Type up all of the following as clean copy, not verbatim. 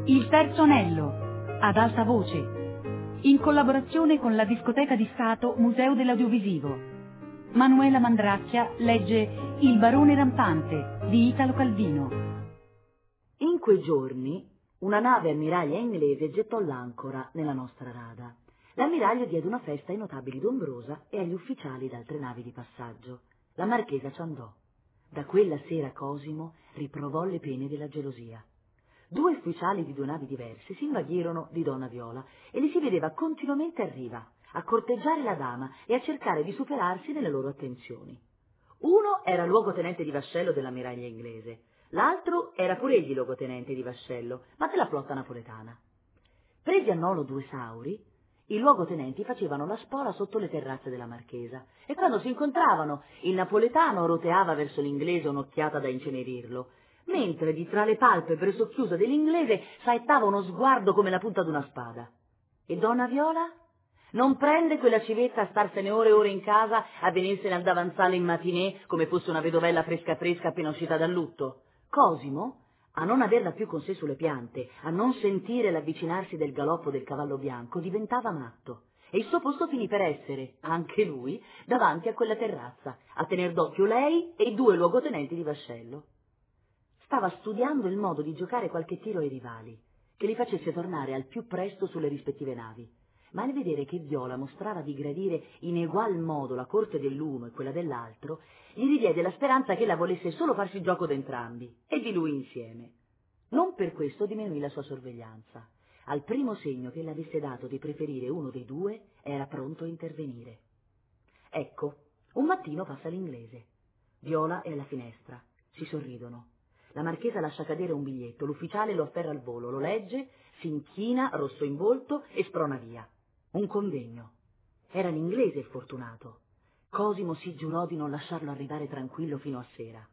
Il terzo anello, ad alta voce, in collaborazione con la Discoteca di Stato Museo dell'Audiovisivo. Manuela Mandracchia legge Il barone rampante di Italo Calvino. In quei giorni una nave ammiraglia inglese gettò l'ancora nella nostra rada. L'ammiraglio diede una festa ai notabili d'Ombrosa e agli ufficiali d'altre navi di passaggio. La marchesa ci andò. Da quella sera Cosimo riprovò le pene della gelosia. 2 ufficiali di 2 navi diverse si invaghirono di Donna Viola e li si vedeva continuamente a riva, a corteggiare la dama e a cercare di superarsi nelle loro attenzioni. Uno era luogotenente di vascello dell'ammiraglia inglese, l'altro era pure egli luogotenente di vascello, ma della flotta napoletana. Presi a nolo 2 sauri, i luogotenenti facevano la spola sotto le terrazze della marchesa e quando si incontravano il napoletano roteava verso l'inglese un'occhiata da incenerirlo, mentre di tra le palpebre socchiuse dell'inglese saettava uno sguardo come la punta d'una spada. E Donna Viola? Non prende quella civetta a starsene ore e ore in casa, a venirsene al davanzale in matinée come fosse una vedovella fresca fresca appena uscita dal lutto. Cosimo, a non averla più con sé sulle piante, a non sentire l'avvicinarsi del galoppo del cavallo bianco, diventava matto. E il suo posto finì per essere, anche lui, davanti a quella terrazza, a tener d'occhio lei e i 2 luogotenenti di vascello. Stava studiando il modo di giocare qualche tiro ai rivali, che li facesse tornare al più presto sulle rispettive navi. Ma nel vedere che Viola mostrava di gradire in egual modo la corte dell'uno e quella dell'altro, gli ridiede la speranza che ella volesse solo farsi gioco d'entrambi, e di lui insieme. Non per questo diminuì la sua sorveglianza. Al primo segno che ella avesse dato di preferire uno dei 2, era pronto a intervenire. Ecco, un mattino passa l'inglese. Viola è alla finestra, si sorridono. La marchesa lascia cadere un biglietto, l'ufficiale lo afferra al volo, lo legge, si inchina, rosso in volto, e sprona via. Un convegno. Era l'inglese il fortunato. Cosimo si giurò di non lasciarlo arrivare tranquillo fino a sera.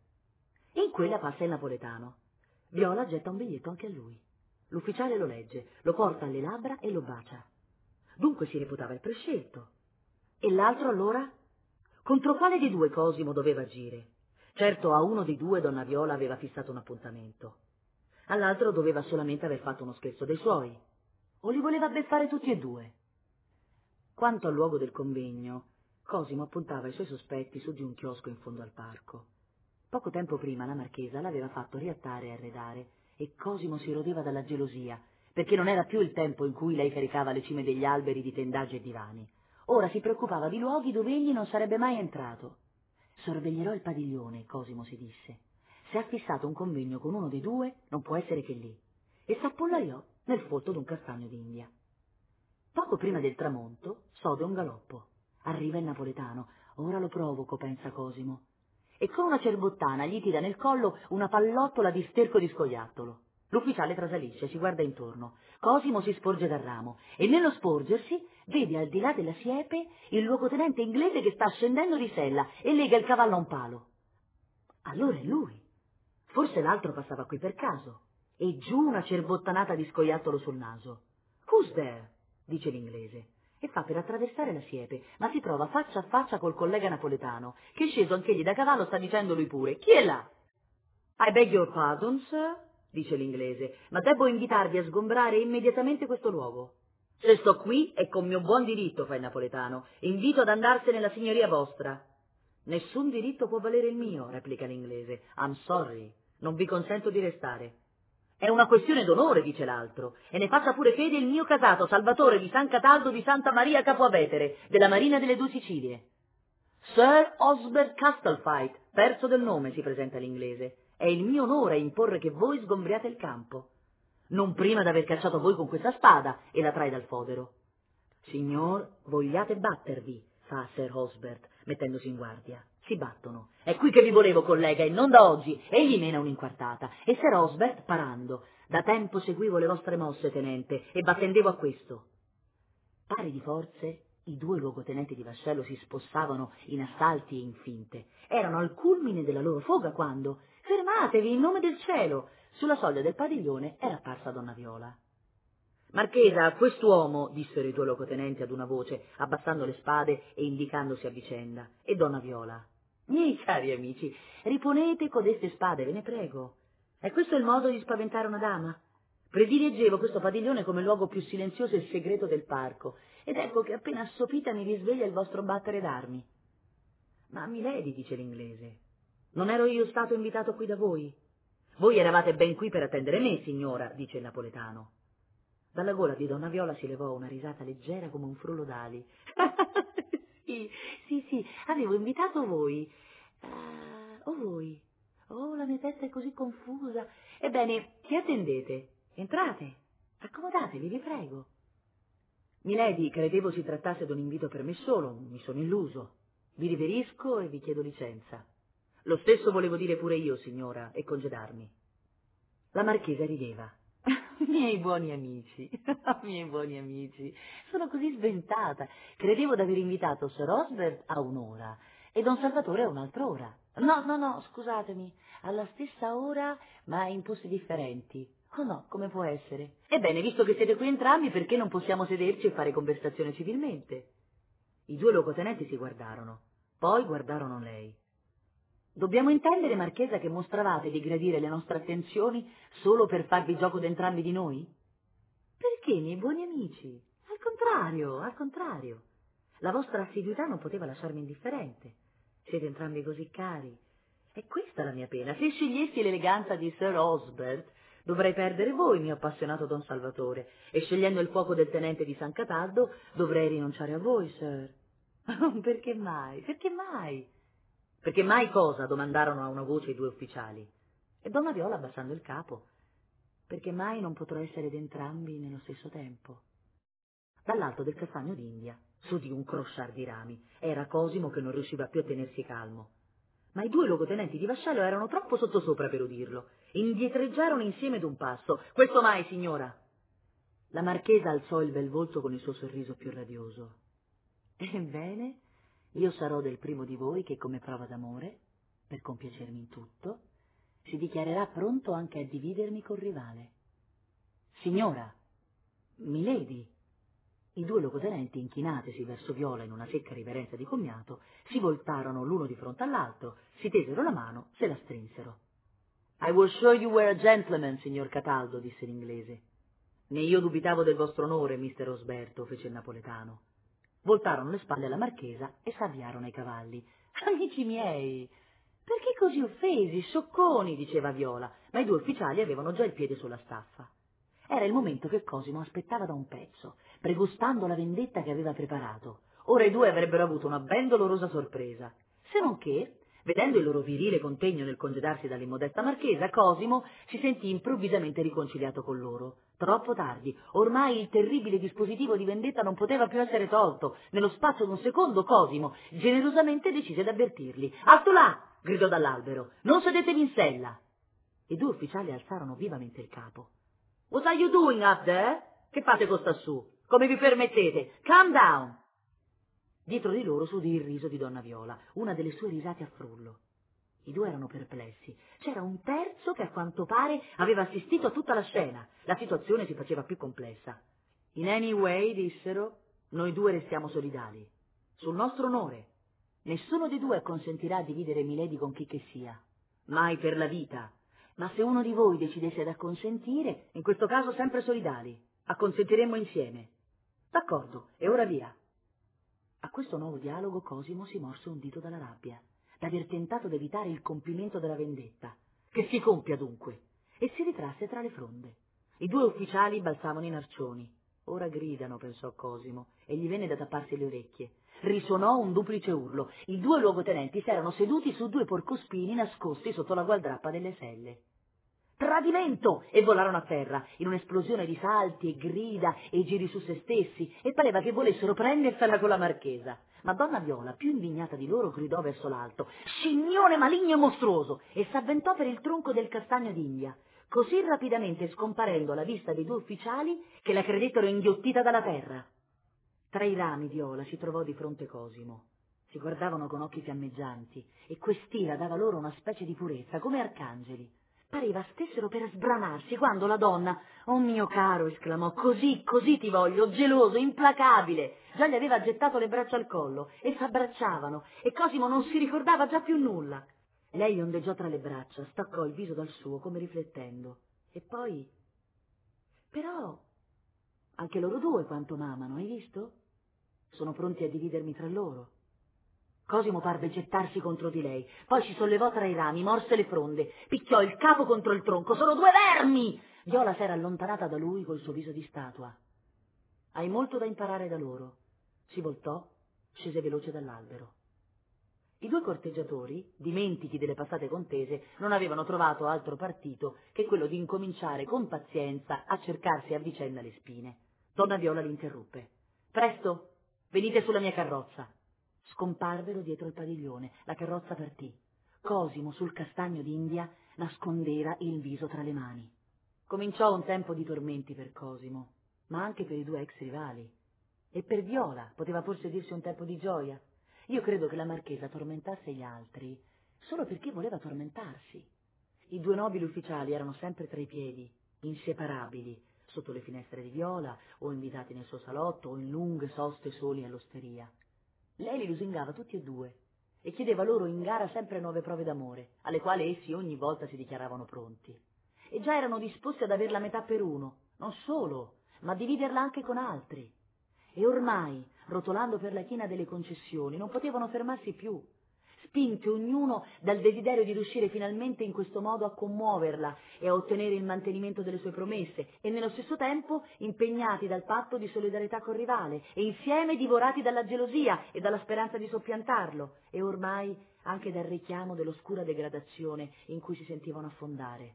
In quella passa il napoletano. Viola getta un biglietto anche a lui. L'ufficiale lo legge, lo porta alle labbra e lo bacia. Dunque si reputava il prescelto. E l'altro allora? Contro quale dei 2 Cosimo doveva agire? Certo, a uno dei 2 Donna Viola aveva fissato un appuntamento. All'altro doveva solamente aver fatto uno scherzo dei suoi. O li voleva beffare tutti e 2? Quanto al luogo del convegno, Cosimo appuntava i suoi sospetti su di un chiosco in fondo al parco. Poco tempo prima la marchesa l'aveva fatto riattare e arredare e Cosimo si rodeva dalla gelosia, perché non era più il tempo in cui lei caricava le cime degli alberi di tendaggi e divani. Ora si preoccupava di luoghi dove egli non sarebbe mai entrato. Sorveglierò il padiglione, Cosimo si disse. Se ha fissato un convegno con uno dei 2, non può essere che lì. E s'appollaiò nel folto d'un castagno d'India. Poco prima del tramonto sode un galoppo. Arriva il napoletano. Ora lo provoco, pensa Cosimo. E con una cerbottana gli tira nel collo una pallottola di sterco di scoiattolo. L'ufficiale trasalisce, si guarda intorno. Cosimo si sporge dal ramo e nello sporgersi vede al di là della siepe il luogotenente inglese che sta scendendo di sella e lega il cavallo a un palo. Allora è lui. Forse l'altro passava qui per caso. E giù una cerbottanata di scoiattolo sul naso. «Who's there?» dice l'inglese. E fa per attraversare la siepe, ma si trova faccia a faccia col collega napoletano, che sceso anch'egli da cavallo sta dicendo lui pure: «Chi è là?» «I beg your pardon, sir?» dice l'inglese, «ma debbo invitarvi a sgombrare immediatamente questo luogo». «Se sto qui è con mio buon diritto», fa il napoletano. «Invito ad andarsene la signoria vostra». «Nessun diritto può valere il mio», replica l'inglese. «I'm sorry, non vi consento di restare». «È una questione d'onore», dice l'altro, «e ne faccia pure fede il mio casato, Salvatore di San Cataldo di Santa Maria Capoavetere, della Marina delle 2 Sicilie». «Sir Osbert Castlefite, terzo del nome», si presenta l'inglese. «È il mio onore imporre che voi sgombriate il campo. Non prima d'aver cacciato voi con questa spada», e la trae dal fodero. «Signor, vogliate battervi?» fa Sir Osbert, mettendosi in guardia. Si battono. «È qui che vi volevo, collega, e non da oggi». Egli mena un'inquartata. E Sir Osbert, parando: «Da tempo seguivo le vostre mosse, tenente, e v'attendevo a questo». Pari di forze, i 2 luogotenenti di vascello si spossavano in assalti e in finte. Erano al culmine della loro foga quando: «Fermatevi, in nome del cielo!» Sulla soglia del padiglione era apparsa Donna Viola. «Marchesa, quest'uomo», dissero i 2 luogotenenti ad una voce, abbassando le spade e indicandosi a vicenda. E Donna Viola: «Miei cari amici, riponete codeste spade, ve ne prego. È questo il modo di spaventare una dama? Prediliggevo questo padiglione come luogo più silenzioso e segreto del parco, ed ecco che appena assopita mi risveglia il vostro battere d'armi. Ma milady, dice l'inglese, non ero io stato invitato qui da voi? Voi eravate ben qui per attendere me, signora, dice il napoletano. Dalla gola di Donna Viola si levò una risata leggera come un frullo d'ali. Sì, avevo invitato voi. Voi. Oh, la mia testa è così confusa. Ebbene, chi attendete? Entrate, accomodatevi, vi prego. Milady, credevo si trattasse di un invito per me solo, mi sono illuso. Vi riverisco e vi chiedo licenza. Lo stesso volevo dire pure io, signora, e congedarmi. La marchesa rideva. Miei buoni amici, sono così sventata. Credevo d'aver invitato Sir Osbert a un'ora e Don Salvatore a un'altra ora. No, scusatemi, alla stessa ora, ma in posti differenti. Oh no, come può essere? Ebbene, visto che siete qui entrambi, perché non possiamo sederci e fare conversazione civilmente? I due luogotenenti si guardarono, poi guardarono lei. Dobbiamo intendere, Marchesa, che mostravate di gradire le nostre attenzioni solo per farvi gioco d'entrambi di noi? Perché, miei buoni amici? Al contrario. La vostra assiduità non poteva lasciarmi indifferente. Siete entrambi così cari. È questa la mia pena. Se scegliessi l'eleganza di Sir Osbert, dovrei perdere voi, mio appassionato Don Salvatore, e scegliendo il fuoco del tenente di San Cataldo, dovrei rinunciare a voi, Sir. Perché mai? Perché mai? Perché mai cosa? Domandarono a una voce i due ufficiali. E Donna Viola abbassando il capo. Perché mai non potrò essere d'entrambi nello stesso tempo. Dall'alto del castagno d'India, su di un crosciar di rami, era Cosimo che non riusciva più a tenersi calmo. Ma i due luogotenenti di vascello erano troppo sottosopra per udirlo. Indietreggiarono insieme d'un passo. Questo mai, signora? La marchesa alzò il bel volto con il suo sorriso più radioso. Ebbene, io sarò del primo di voi che, come prova d'amore, per compiacermi in tutto, si dichiarerà pronto anche a dividermi col rivale. Signora, milady. I due luogotenenti, inchinatisi verso Viola in una secca riverenza di commiato, si voltarono l'uno di fronte all'altro, si tesero la mano, se la strinsero. I was sure you were a gentleman, signor Cataldo, disse l'inglese. Né io dubitavo del vostro onore, mister Osberto, fece il napoletano. Voltarono le spalle alla marchesa e s'avviarono ai cavalli. Amici miei, perché così offesi, scioccconi, diceva Viola, ma i due ufficiali avevano già il piede sulla staffa. Era il momento che Cosimo aspettava da un pezzo, pregustando la vendetta che aveva preparato. Ora i due avrebbero avuto una ben dolorosa sorpresa. Se non che, vedendo il loro virile contegno nel congedarsi dall'immodesta marchesa, Cosimo si sentì improvvisamente riconciliato con loro. Troppo tardi, ormai il terribile dispositivo di vendetta non poteva più essere tolto. Nello spazio di un secondo Cosimo generosamente decise d'avvertirli. «Alto là!» gridò dall'albero. «Non sedetevi in sella!» I due ufficiali alzarono vivamente il capo. «What are you doing up there?» «Che fate costa su? Come vi permettete? Calm down!» Dietro di loro s'udì il riso di Donna Viola, una delle sue risate a frullo. I due erano perplessi. C'era un terzo che a quanto pare aveva assistito a tutta la scena. La situazione si faceva più complessa. «In any way», dissero, «noi due restiamo solidali. Sul nostro onore. Nessuno dei due acconsentirà a dividere Milady con chi che sia. Mai per la vita. Ma se uno di voi decidesse ad acconsentire, in questo caso sempre solidali. Acconsentiremmo insieme. D'accordo, e ora via». A questo nuovo dialogo Cosimo si morse un dito dalla rabbia, d'aver tentato d'evitare il compimento della vendetta. Che si compia dunque? E si ritrasse tra le fronde. I due ufficiali balzavano in arcioni. Ora gridano, pensò Cosimo, e gli venne da tapparsi le orecchie. Risuonò un duplice urlo. I due luogotenenti s'erano seduti su due porcospini nascosti sotto la gualdrappa delle selle. «Tradimento!» e volarono a terra, in un'esplosione di salti e grida e giri su se stessi, e pareva che volessero prendersela con la marchesa. Ma Donna Viola, più indignata di loro, gridò verso l'alto: «Scimmioне maligno e mostruoso!» e s'avventò per il tronco del castagno d'India, così rapidamente scomparendo alla vista dei due ufficiali che la credettero inghiottita dalla terra. Tra i rami Viola si trovò di fronte Cosimo. Si guardavano con occhi fiammeggianti e quest'ira dava loro una specie di purezza, come arcangeli. Pareva stessero per sbranarsi quando la donna: «Oh mio caro», esclamò, «così ti voglio, geloso, implacabile». Già gli aveva gettato le braccia al collo e s'abbracciavano e Cosimo non si ricordava già più nulla. Lei ondeggiò tra le braccia, staccò il viso dal suo come riflettendo e poi Però anche loro due quanto m'amano, hai visto? Sono pronti a dividermi tra loro. Cosimo parve gettarsi contro di lei, poi si sollevò tra i rami, morse le fronde, picchiò il capo contro il tronco. Sono due vermi! Viola s'era allontanata da lui col suo viso di statua. Hai molto da imparare da loro. Si voltò, scese veloce dall'albero. I due corteggiatori, dimentichi delle passate contese, non avevano trovato altro partito che quello di incominciare con pazienza a cercarsi a vicenda le spine. Donna Viola li interruppe. Presto, venite sulla mia carrozza. Scomparvero dietro il padiglione, la carrozza partì. Cosimo, sul castagno d'India, nascondeva il viso tra le mani. Cominciò un tempo di tormenti per Cosimo, ma anche per i due ex rivali. E per Viola poteva forse dirsi un tempo di gioia. Io credo che la marchesa tormentasse gli altri solo perché voleva tormentarsi. I due nobili ufficiali erano sempre tra i piedi, inseparabili, sotto le finestre di Viola, o invitati nel suo salotto, o in lunghe soste soli all'osteria. Lei li lusingava tutti e due e chiedeva loro in gara sempre nuove prove d'amore, alle quali essi ogni volta si dichiaravano pronti. E già erano disposti ad aver la metà per uno, non solo, ma a dividerla anche con altri. E ormai, rotolando per la china delle concessioni, non potevano fermarsi più, spinti ognuno dal desiderio di riuscire finalmente in questo modo a commuoverla e a ottenere il mantenimento delle sue promesse, e nello stesso tempo impegnati dal patto di solidarietà col rivale, e insieme divorati dalla gelosia e dalla speranza di soppiantarlo, e ormai anche dal richiamo dell'oscura degradazione in cui si sentivano affondare.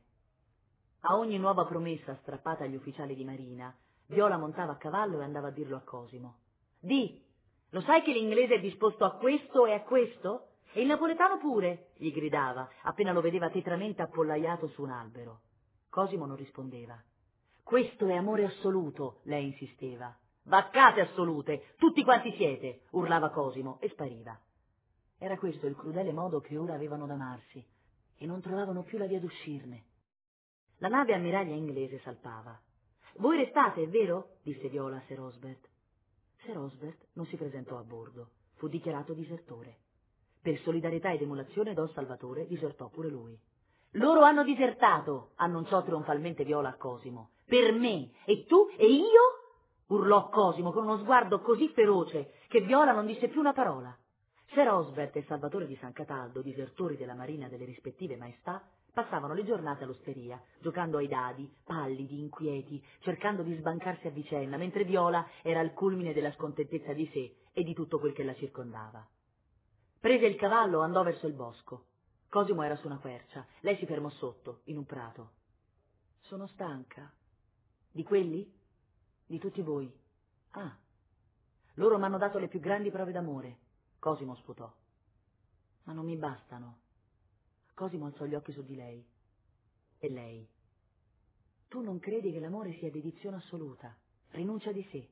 A ogni nuova promessa strappata agli ufficiali di marina, Viola montava a cavallo e andava a dirlo a Cosimo. Di, lo sai che l'inglese è disposto a questo e a questo? E il napoletano pure, gli gridava, appena lo vedeva tetramente appollaiato su un albero. Cosimo non rispondeva. Questo è amore assoluto, lei insisteva. Vaccate assolute, tutti quanti siete, urlava Cosimo e spariva. Era questo il crudele modo che ora avevano d'amarsi, e non trovavano più la via d'uscirne. La nave ammiraglia inglese salpava. Voi restate, è vero? Disse Viola a Sir Osbert. Sir Osbert non si presentò a bordo, fu dichiarato disertore. Per solidarietà ed emulazione Don Salvatore disertò pure lui. Loro hanno disertato, annunciò trionfalmente Viola a Cosimo. Per me, e tu, e io? Urlò Cosimo con uno sguardo così feroce che Viola non disse più una parola. Sir Osbert e Salvatore di San Cataldo, disertori della marina delle rispettive maestà, passavano le giornate all'osteria, giocando ai dadi, pallidi, inquieti, cercando di sbancarsi a vicenda, mentre Viola era al culmine della scontentezza di sé e di tutto quel che la circondava. Prese il cavallo e andò verso il bosco. Cosimo era su una quercia, lei si fermò sotto, in un prato. Sono stanca. Di quelli? Di tutti voi. Ah, loro m'hanno dato le più grandi prove d'amore. Cosimo sputò. Ma non mi bastano. Cosimo alzò gli occhi su di lei. E lei? Tu non credi che l'amore sia dedizione assoluta, rinuncia di sé.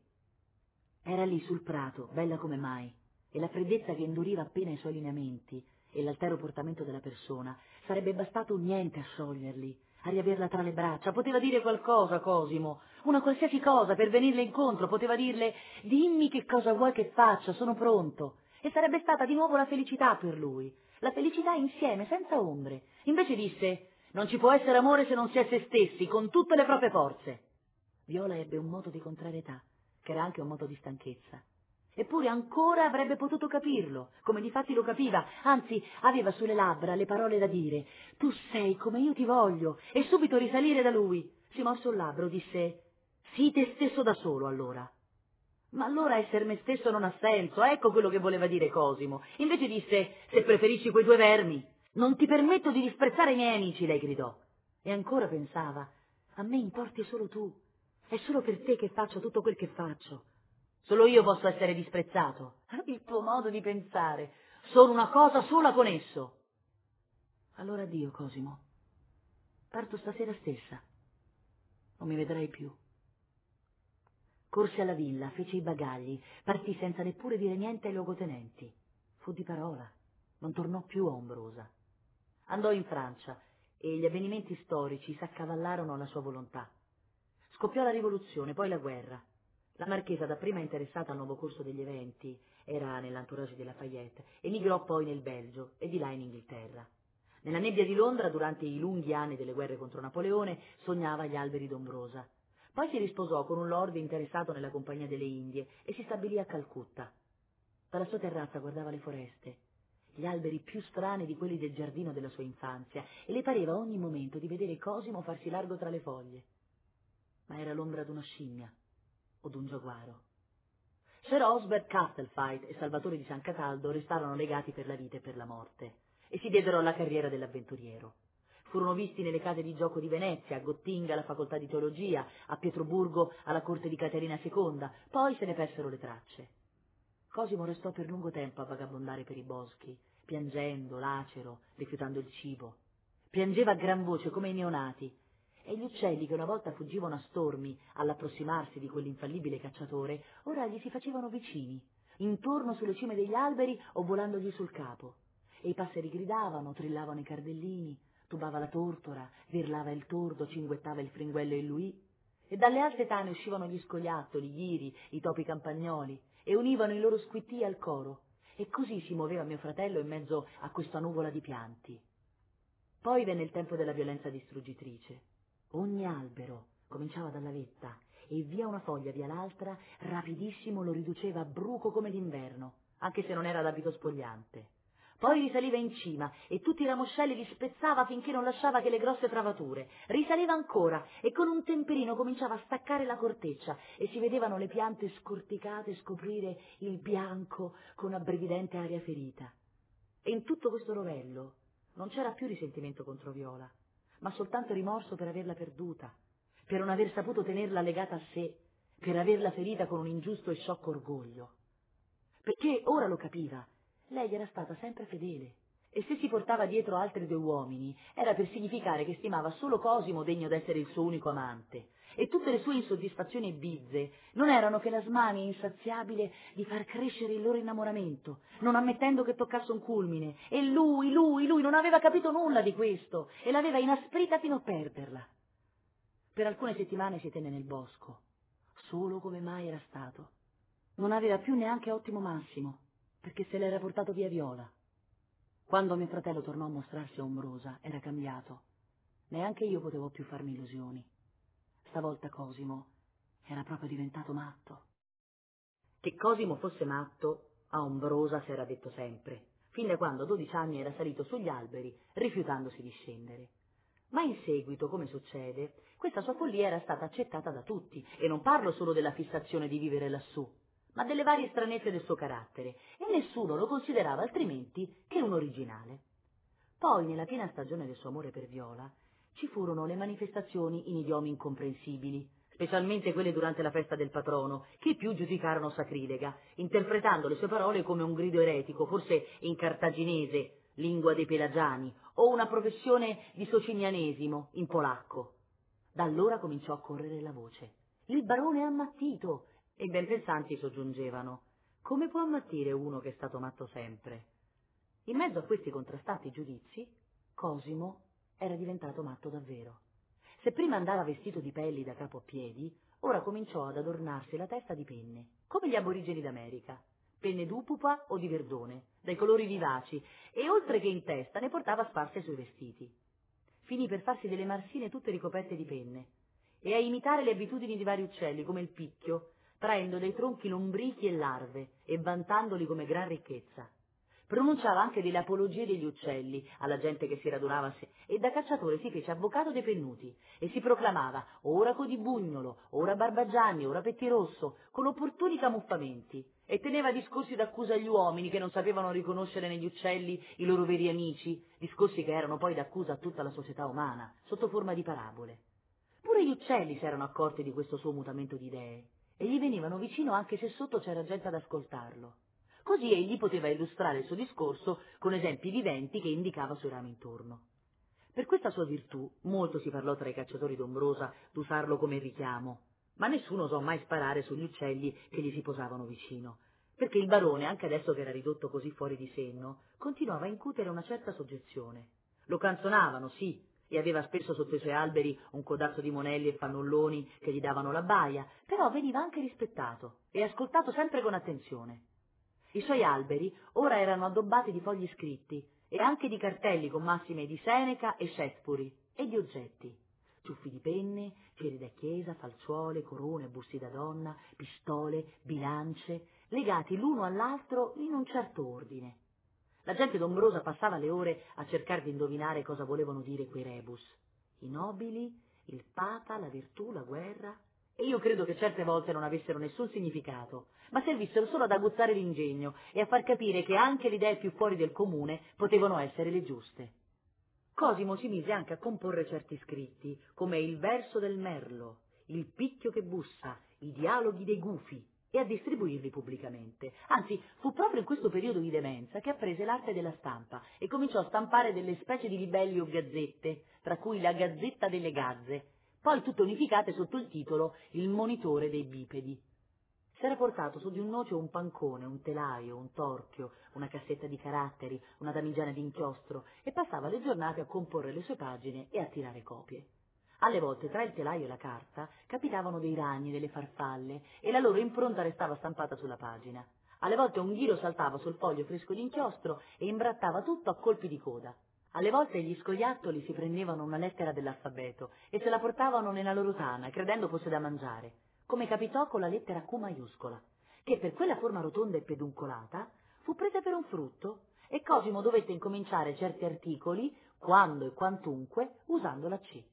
Era lì sul prato, bella come mai, e la freddezza che induriva appena i suoi lineamenti e l'altero portamento della persona sarebbe bastato un niente a scioglierli, a riaverla tra le braccia. Poteva dire qualcosa, Cosimo, una qualsiasi cosa per venirle incontro, poteva dirle: dimmi che cosa vuoi che faccia, sono pronto. E sarebbe stata di nuovo la felicità per lui, la felicità insieme, senza ombre. Invece disse: non ci può essere amore se non si è se stessi, con tutte le proprie forze. Viola ebbe un moto di contrarietà, che era anche un moto di stanchezza. Eppure ancora avrebbe potuto capirlo, come difatti lo capiva, anzi aveva sulle labbra le parole da dire: tu sei come io ti voglio, e subito risalire da lui. Si mosse un labbro, disse: sii te stesso da solo allora. Ma allora essere me stesso non ha senso, ecco quello che voleva dire Cosimo. Invece disse: se preferisci quei due vermi. Non ti permetto di disprezzare i miei amici, lei gridò. E ancora pensava: a me importi solo tu, è solo per te che faccio tutto quel che faccio. Solo io posso essere disprezzato. Il tuo modo di pensare. Sono una cosa sola con esso. Allora addio, Cosimo. Parto stasera stessa. Non mi vedrai più. Corse alla villa, fece i bagagli, partì senza neppure dire niente ai luogotenenti. Fu di parola, non tornò più a Ombrosa. Andò in Francia e gli avvenimenti storici s'accavallarono alla sua volontà. Scoppiò la rivoluzione, poi la guerra. La marchesa, dapprima interessata al nuovo corso degli eventi, era nell'entourage di Lafayette, emigrò poi nel Belgio e di là in Inghilterra. Nella nebbia di Londra, durante i lunghi anni delle guerre contro Napoleone, sognava gli alberi d'Ombrosa. Poi si risposò con un lord interessato nella Compagnia delle Indie e si stabilì a Calcutta. Dalla sua terrazza guardava le foreste, gli alberi più strani di quelli del giardino della sua infanzia, e le pareva a ogni momento di vedere Cosimo farsi largo tra le foglie. Ma era l'ombra d'una scimmia o d'un giaguaro. Sir Osbert Castelfight e Salvatore di San Cataldo restarono legati per la vita e per la morte e si diedero alla carriera dell'avventuriero. Furono visti nelle case di gioco di Venezia, a Gottinga alla facoltà di teologia, a Pietroburgo alla corte di Caterina II, poi se ne persero le tracce. Cosimo restò per lungo tempo a vagabondare per i boschi, piangendo, lacero, rifiutando il cibo. Piangeva a gran voce come i neonati, e gli uccelli che una volta fuggivano a stormi all'approssimarsi di quell'infallibile cacciatore, ora gli si facevano vicini, intorno sulle cime degli alberi o volandogli sul capo. E i passeri gridavano, trillavano i cardellini, tubava la tortora, virlava il tordo, cinguettava il fringuello e il luì, e dalle alte tane uscivano gli scoiattoli, gli iri, i topi campagnoli, e univano i loro squittii al coro, e così si muoveva mio fratello in mezzo a questa nuvola di pianti. Poi venne il tempo della violenza distruggitrice. Ogni albero cominciava dalla vetta, e via una foglia via l'altra, rapidissimo lo riduceva a bruco come d'inverno, anche se non era d'abito spogliante. Poi risaliva in cima e tutti i ramoscelli li spezzava finché non lasciava che le grosse travature. Risaliva ancora e con un temperino cominciava a staccare la corteccia e si vedevano le piante scorticate scoprire il bianco con abbrividente aria ferita. E in tutto questo rovello non c'era più risentimento contro Viola, ma soltanto rimorso per averla perduta, per non aver saputo tenerla legata a sé, per averla ferita con un ingiusto e sciocco orgoglio. Perché ora lo capiva, lei era stata sempre fedele, e se si portava dietro altri 2 uomini era per significare che stimava solo Cosimo degno d'essere il suo unico amante, e tutte le sue insoddisfazioni e bizze non erano che la smania insaziabile di far crescere il loro innamoramento, non ammettendo che toccasse un culmine, e lui non aveva capito nulla di questo, e l'aveva inasprita fino a perderla. Per alcune settimane si tenne nel bosco, solo come mai era stato. Non aveva più neanche Ottimo Massimo, perché se l'era portato via Viola. Quando mio fratello tornò a mostrarsi a Ombrosa, era cambiato. Neanche io potevo più farmi illusioni. Stavolta Cosimo era proprio diventato matto. Che Cosimo fosse matto, a Ombrosa si era detto sempre, fin da quando a 12 anni era salito sugli alberi, rifiutandosi di scendere. Ma in seguito, come succede, questa sua follia era stata accettata da tutti, e non parlo solo della fissazione di vivere lassù, ma delle varie stranezze del suo carattere, e nessuno lo considerava altrimenti che un originale. Poi, nella piena stagione del suo amore per Viola, ci furono le manifestazioni in idiomi incomprensibili, specialmente quelle durante la festa del patrono, che più giudicarono sacrilega, interpretando le sue parole come un grido eretico, forse in cartaginese, lingua dei pelagiani, o una professione di socinianesimo, in polacco. Da allora cominciò a correre la voce. Il barone è ammattito! E ben pensanti soggiungevano. Come può ammattire uno che è stato matto sempre? In mezzo a questi contrastanti giudizi, Cosimo era diventato matto davvero. Se prima andava vestito di pelli da capo a piedi, ora cominciò ad adornarsi la testa di penne, come gli aborigeni d'America, penne d'upupa o di verdone, dai colori vivaci, e oltre che in testa ne portava sparse sui vestiti. Finì per farsi delle marsine tutte ricoperte di penne e a imitare le abitudini di vari uccelli, come il picchio, traendo dai tronchi lombrichi e larve e vantandoli come gran ricchezza. Pronunciava anche delle apologie degli uccelli alla gente che si radunava a sé, e da cacciatore si fece avvocato dei pennuti e si proclamava ora Codibugnolo, ora Barbagianni, ora Pettirosso, con opportuni camuffamenti, e teneva discorsi d'accusa agli uomini che non sapevano riconoscere negli uccelli i loro veri amici, discorsi che erano poi d'accusa a tutta la società umana, sotto forma di parabole. Pure gli uccelli si erano accorti di questo suo mutamento di idee e gli venivano vicino anche se sotto c'era gente ad ascoltarlo. Così egli poteva illustrare il suo discorso con esempi viventi che indicava sui rami intorno. Per questa sua virtù molto si parlò tra i cacciatori d'Ombrosa d'usarlo come richiamo, ma nessuno osò mai sparare sugli uccelli che gli si posavano vicino, perché il barone, anche adesso che era ridotto così fuori di senno, continuava a incutere una certa soggezione. Lo canzonavano, sì, e aveva spesso sotto i suoi alberi un codazzo di monelli e fannulloni che gli davano la baia, però veniva anche rispettato e ascoltato sempre con attenzione. I suoi alberi ora erano addobbati di fogli scritti e anche di cartelli con massime di Seneca e Shaftesbury e di oggetti. ciuffi di penne, fiori da chiesa, falciole, corone, busti da donna, pistole, bilance, legati l'uno all'altro in un certo ordine. La gente d'Ombrosa passava le ore a cercare di indovinare cosa volevano dire quei rebus. I nobili, il papa, la virtù, la guerra. E io credo che certe volte non avessero nessun significato, ma servissero solo ad aguzzare l'ingegno e a far capire che anche le idee più fuori del comune potevano essere le giuste. Cosimo si mise anche a comporre certi scritti, come il verso del merlo, il picchio che bussa, i dialoghi dei gufi, e a distribuirli pubblicamente. Anzi, fu proprio in questo periodo di demenza che apprese l'arte della stampa e cominciò a stampare delle specie di libelli o gazzette, tra cui la Gazzetta delle Gazze, poi tutte unificate sotto il titolo Il Monitore dei Bipedi. S'era portato su di un noce un pancone, un telaio, un torchio, una cassetta di caratteri, una damigiana d'inchiostro e passava le giornate a comporre le sue pagine e a tirare copie. Alle volte tra il telaio e la carta capitavano dei ragni, delle farfalle e la loro impronta restava stampata sulla pagina. Alle volte un ghiro saltava sul foglio fresco d'inchiostro e imbrattava tutto a colpi di coda. Alle volte gli scoiattoli si prendevano una lettera dell'alfabeto e se la portavano nella loro tana, credendo fosse da mangiare, come capitò con la lettera Q maiuscola, che per quella forma rotonda e peduncolata fu presa per un frutto e Cosimo dovette incominciare certi articoli, quando e quantunque, usando la C.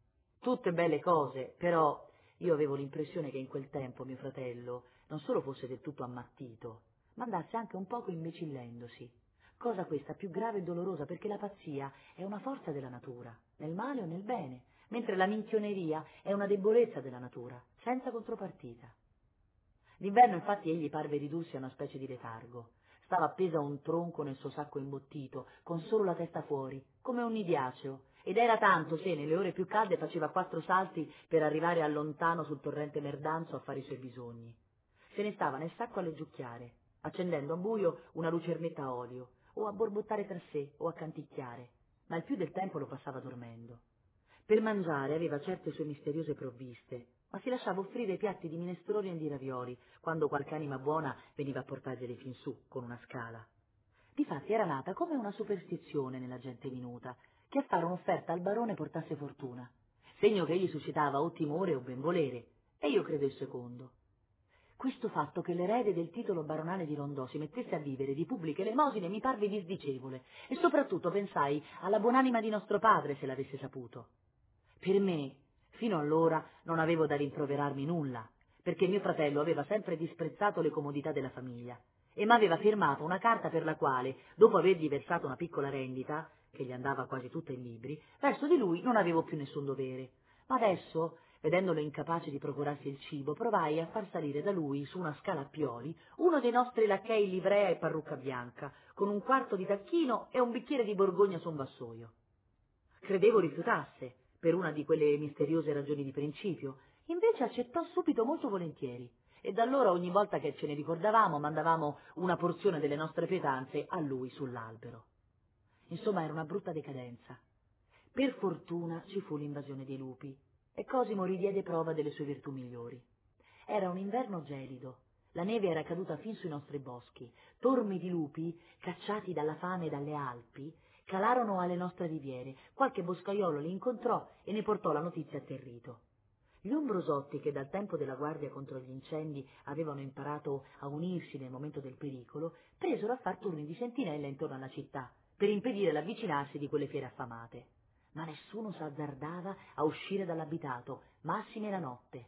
Tutte belle cose, però io avevo l'impressione che in quel tempo mio fratello non solo fosse del tutto ammattito, ma andasse anche un poco imbecillendosi. Cosa questa più grave e dolorosa, perché la pazzia è una forza della natura, nel male o nel bene, mentre la minchioneria è una debolezza della natura, senza contropartita. D'inverno infatti egli parve ridursi a una specie di letargo. Stava appeso a un tronco nel suo sacco imbottito, con solo la testa fuori, come un nidiaceo, ed era tanto se nelle ore più calde faceva 4 salti per arrivare a lontano sul torrente Merdanzo a fare i suoi bisogni. Se ne stava nel sacco a leggiucchiare, accendendo a buio una lucernetta a olio, o a borbottare tra sé o a canticchiare, ma il più del tempo lo passava dormendo. Per mangiare aveva certe sue misteriose provviste, ma si lasciava offrire piatti di minestrone e di ravioli, quando qualche anima buona veniva a portarglieli fin su, con una scala. Difatti era nata come una superstizione nella gente minuta, che a fare un'offerta al barone portasse fortuna, segno che egli suscitava o timore o benvolere, e io credo il secondo. Questo fatto che l'erede del titolo baronale di Rondò si mettesse a vivere di pubbliche elemosine mi parve disdicevole, e soprattutto pensai alla buonanima di nostro padre se l'avesse saputo. Per me, fino allora, non avevo da rimproverarmi nulla, perché mio fratello aveva sempre disprezzato le comodità della famiglia e m'aveva firmato una carta per la quale, dopo avergli versato una piccola rendita, che gli andava quasi tutta in libri, verso di lui non avevo più nessun dovere. Ma adesso, vedendolo incapace di procurarsi il cibo, provai a far salire da lui, su una scala a pioli, uno dei nostri lacchei livrea e parrucca bianca, con un quarto di tacchino e un bicchiere di Borgogna su un vassoio. Credevo rifiutasse, per una di quelle misteriose ragioni di principio, invece accettò subito molto volentieri, e da allora ogni volta che ce ne ricordavamo mandavamo una porzione delle nostre pietanze a lui sull'albero. Insomma, era una brutta decadenza. Per fortuna ci fu l'invasione dei lupi, e Cosimo ridiede prova delle sue virtù migliori. Era un inverno gelido, la neve era caduta fin sui nostri boschi, tormi di lupi, cacciati dalla fame e dalle Alpi, calarono alle nostre riviere, qualche boscaiolo li incontrò e ne portò la notizia atterrito. Gli ombrosotti, che dal tempo della guardia contro gli incendi avevano imparato a unirsi nel momento del pericolo, presero a far turni di sentinella intorno alla città, per impedire l'avvicinarsi di quelle fiere affamate. Ma nessuno s'azzardava a uscire dall'abitato, massime la notte.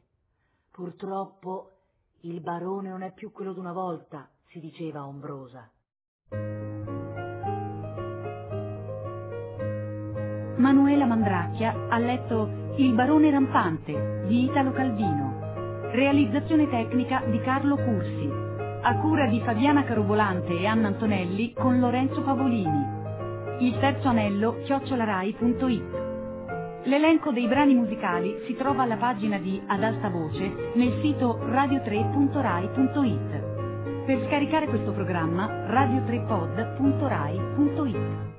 Purtroppo il barone non è più quello d'una volta, si diceva a Ombrosa. Manuela Mandracchia ha letto Il barone rampante di Italo Calvino, realizzazione tecnica di Carlo Cursi, a cura di Fabiana Carobolante e Anna Antonelli con Lorenzo Pavolini. Il terzo anello @rai.it. L'elenco dei brani musicali si trova alla pagina di Ad alta voce nel sito radio3.rai.it. Per scaricare questo programma radio3pod.rai.it.